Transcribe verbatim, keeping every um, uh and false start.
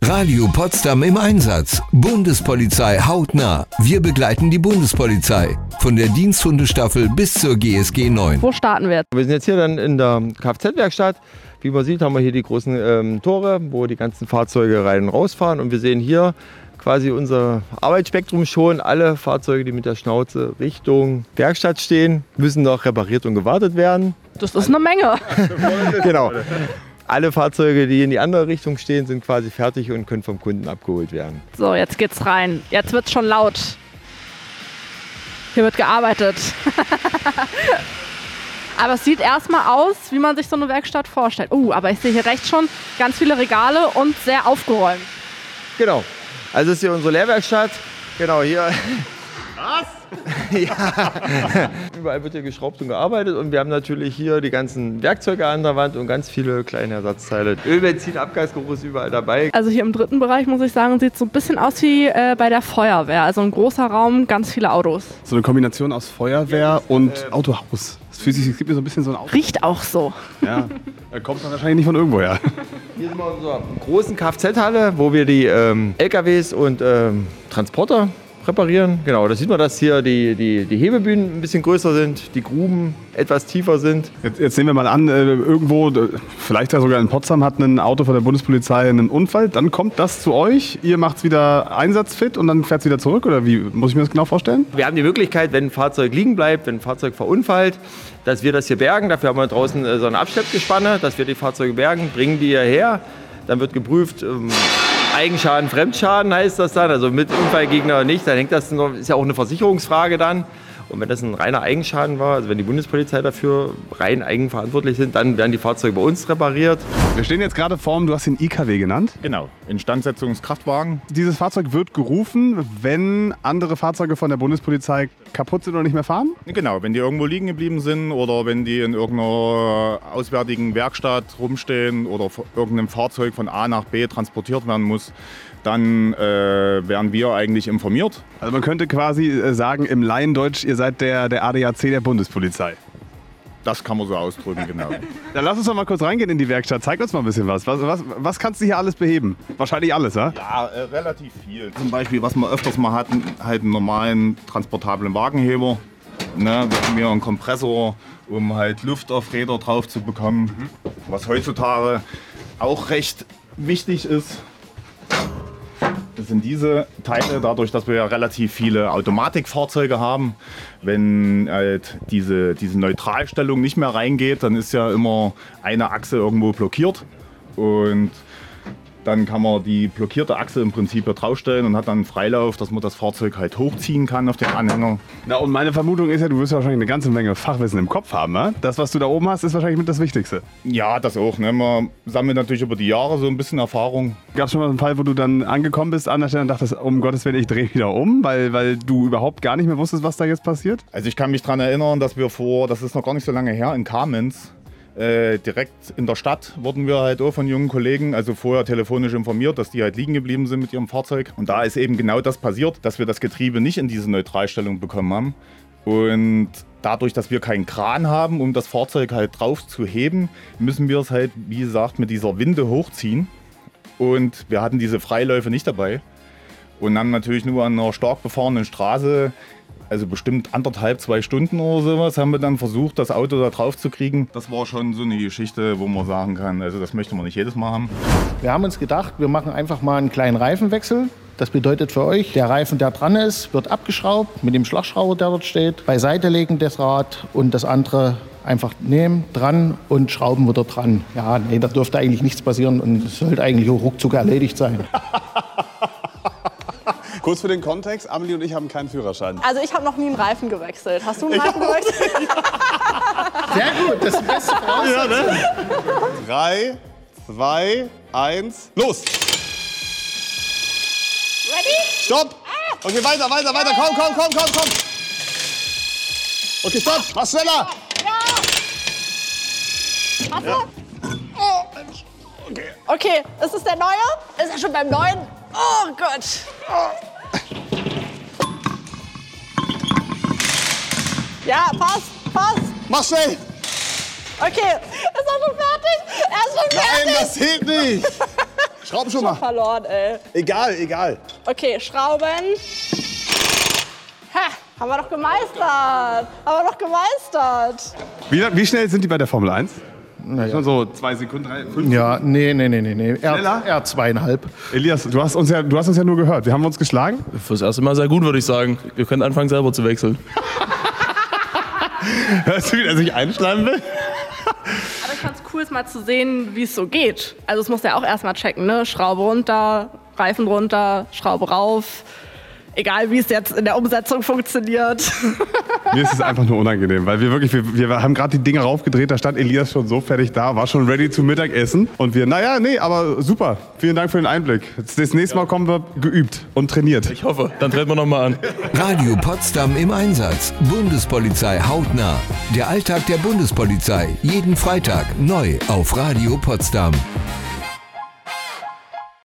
Radio Potsdam im Einsatz. Bundespolizei hautnah. Wir begleiten die Bundespolizei. Von der Diensthundestaffel bis zur G S G neun. Wo starten wir? Wir sind jetzt hier dann in der Kfz-Werkstatt. Wie man sieht, haben wir hier die großen ähm, Tore, wo die ganzen Fahrzeuge rein und rausfahren. Und wir sehen hier quasi unser Arbeitsspektrum schon. Alle Fahrzeuge, die mit der Schnauze Richtung Werkstatt stehen, müssen noch repariert und gewartet werden. Das ist eine Menge. Genau. Alle Fahrzeuge, die in die andere Richtung stehen, sind quasi fertig und können vom Kunden abgeholt werden. So, jetzt geht's rein. Jetzt wird's schon laut. Hier wird gearbeitet. Aber es sieht erstmal aus, wie man sich so eine Werkstatt vorstellt. Uh, aber ich sehe hier rechts schon ganz viele Regale und sehr aufgeräumt. Genau. Also das ist hier unsere Lehrwerkstatt. Genau, hier. Was? Ja. Überall wird hier geschraubt und gearbeitet und wir haben natürlich hier die ganzen Werkzeuge an der Wand und ganz viele kleine Ersatzteile. Öl, Benzin, Abgasgeruch ist überall dabei. Also hier im dritten Bereich, muss ich sagen, sieht es so ein bisschen aus wie äh, bei der Feuerwehr. Also ein großer Raum, ganz viele Autos. So eine Kombination aus Feuerwehr ja, und äh, Autohaus. Das fühlt sich, es gibt mir so ein bisschen so ein Auto. Riecht auch so. Ja, kommt dann wahrscheinlich nicht von irgendwo her. Hier sind wir in unserer großen Kfz-Halle, wo wir die ähm, L K Ws und ähm, Transporter reparieren. Genau, da sieht man, dass hier die, die, die Hebebühnen ein bisschen größer sind, die Gruben etwas tiefer sind. Jetzt, jetzt nehmen wir mal an, äh, irgendwo, vielleicht sogar in Potsdam, hat ein Auto von der Bundespolizei einen Unfall. Dann kommt das zu euch, ihr macht es wieder einsatzfit und dann fährt es wieder zurück? Oder wie muss ich mir das genau vorstellen? Wir haben die Möglichkeit, wenn ein Fahrzeug liegen bleibt, wenn ein Fahrzeug verunfallt, dass wir das hier bergen. Dafür haben wir draußen äh, so eine Abschleppgespanne, dass wir die Fahrzeuge bergen, bringen die hierher. Dann wird geprüft, ähm, Eigenschaden, Fremdschaden heißt das dann, also mit Unfallgegner nicht, dann hängt das noch, ist ja auch eine Versicherungsfrage dann. Und wenn das ein reiner Eigenschaden war, also wenn die Bundespolizei dafür rein eigenverantwortlich sind, dann werden die Fahrzeuge bei uns repariert. Wir stehen jetzt gerade vorm, du hast den I K W genannt. Genau, Instandsetzungskraftwagen. Dieses Fahrzeug wird gerufen, wenn andere Fahrzeuge von der Bundespolizei kaputt sind oder nicht mehr fahren? Genau, wenn die irgendwo liegen geblieben sind oder wenn die in irgendeiner auswärtigen Werkstatt rumstehen oder irgendein Fahrzeug von A nach B transportiert werden muss, dann äh, werden wir eigentlich informiert. Also man könnte quasi äh, sagen, im Laiendeutsch, ihr seid der, der A D A C der Bundespolizei. Das kann man so ausdrücken, genau. Dann lass uns doch mal kurz reingehen in die Werkstatt. Zeig uns mal ein bisschen was. Was, was, was kannst du hier alles beheben? Wahrscheinlich alles, ja? Ja, äh, relativ viel. Zum Beispiel, was wir öfters mal hatten, halt einen normalen transportablen Wagenheber. Ne, wir haben hier einen Kompressor, um halt Luft auf Räder drauf zu bekommen. Mhm. Was heutzutage auch recht wichtig ist. Das sind diese Teile, dadurch, dass wir ja relativ viele Automatikfahrzeuge haben. Wenn halt diese, diese Neutralstellung nicht mehr reingeht, dann ist ja immer eine Achse irgendwo blockiert. Und dann kann man die blockierte Achse im Prinzip hier draufstellen und hat dann Freilauf, dass man das Fahrzeug halt hochziehen kann auf den Anhänger. Na, und meine Vermutung ist ja, du wirst ja wahrscheinlich eine ganze Menge Fachwissen im Kopf haben. Ne? Das, was du da oben hast, ist wahrscheinlich mit das Wichtigste. Ja, das auch. Ne? Man sammelt natürlich über die Jahre so ein bisschen Erfahrung. Gab es schon mal einen Fall, wo du dann angekommen bist an der Stelle und dachtest, um Gottes Willen, ich drehe wieder um, weil, weil du überhaupt gar nicht mehr wusstest, was da jetzt passiert? Also ich kann mich daran erinnern, dass wir vor, das ist noch gar nicht so lange her, in Kamenz, Äh, direkt in der Stadt wurden wir halt auch von jungen Kollegen, also vorher telefonisch informiert, dass die halt liegen geblieben sind mit ihrem Fahrzeug. Und da ist eben genau das passiert, dass wir das Getriebe nicht in diese Neutralstellung bekommen haben. Und dadurch, dass wir keinen Kran haben, um das Fahrzeug halt drauf zu heben, müssen wir es halt, wie gesagt, mit dieser Winde hochziehen. Und wir hatten diese Freiläufe nicht dabei. Und haben natürlich nur an einer stark befahrenen Straße, also bestimmt anderthalb, zwei Stunden oder sowas, haben wir dann versucht, das Auto da drauf zu kriegen. Das war schon so eine Geschichte, wo man sagen kann, also das möchte man nicht jedes Mal haben. Wir haben uns gedacht, wir machen einfach mal einen kleinen Reifenwechsel. Das bedeutet für euch, der Reifen, der dran ist, wird abgeschraubt mit dem Schlagschrauber, der dort steht. Beiseite legen das Rad und das andere einfach nehmen, dran und schrauben wieder dran. Ja, nee, da dürfte eigentlich nichts passieren und es sollte eigentlich auch ruckzuck erledigt sein. Kurz für den Kontext, Amelie und ich haben keinen Führerschein. Also ich habe noch nie einen Reifen gewechselt. Hast du einen Reifen gewechselt? Sehr gut, das ist die beste Voraussetzung. Ja, ne? Drei, zwei, eins, los! Ready? Stopp! Okay, weiter, weiter, weiter, komm, komm, komm, komm, komm! Okay, stopp, mach schneller! Ja! Hast du? Oh. Okay. Okay, ist es der neue? Ist er schon beim neuen? Oh Gott! Oh. Ja, passt, passt. Mach schnell! Okay, ist er schon fertig? Er ist schon fertig! Nein, das zählt nicht! Schrauben schon Schon mal. verloren, ey. Egal, egal. Okay, Schrauben. Ha, haben wir doch gemeistert. Haben wir doch gemeistert. Wie, wie schnell sind die bei der Formel eins? Naja. Schon so zwei Sekunden, drei, fünf? Ja, nee, nee, nee, nee, nee. Schneller? Er, er zweieinhalb. Elias, du hast, uns ja, du hast uns ja nur gehört. Wir haben uns geschlagen. Fürs erste Mal sehr gut, würde ich sagen. Wir können anfangen, selber zu wechseln. Hörst du, wie er sich einschleimen will? Aber ich fand's cool, mal zu sehen, wie es so geht. Also, es muss ja auch erstmal checken, ne? Schraube runter, Reifen runter, Schraube rauf. Egal, wie es jetzt in der Umsetzung funktioniert. Mir ist es einfach nur unangenehm, weil wir wirklich, wir, wir haben gerade die Dinge raufgedreht, da stand Elias schon so fertig da, war schon ready zum Mittagessen. Und wir, naja, nee, aber super. Vielen Dank für den Einblick. Jetzt, das nächste Mal kommen wir geübt und trainiert. Ich hoffe, dann treten wir nochmal an. Radio Potsdam im Einsatz. Bundespolizei hautnah. Der Alltag der Bundespolizei. Jeden Freitag neu auf Radio Potsdam.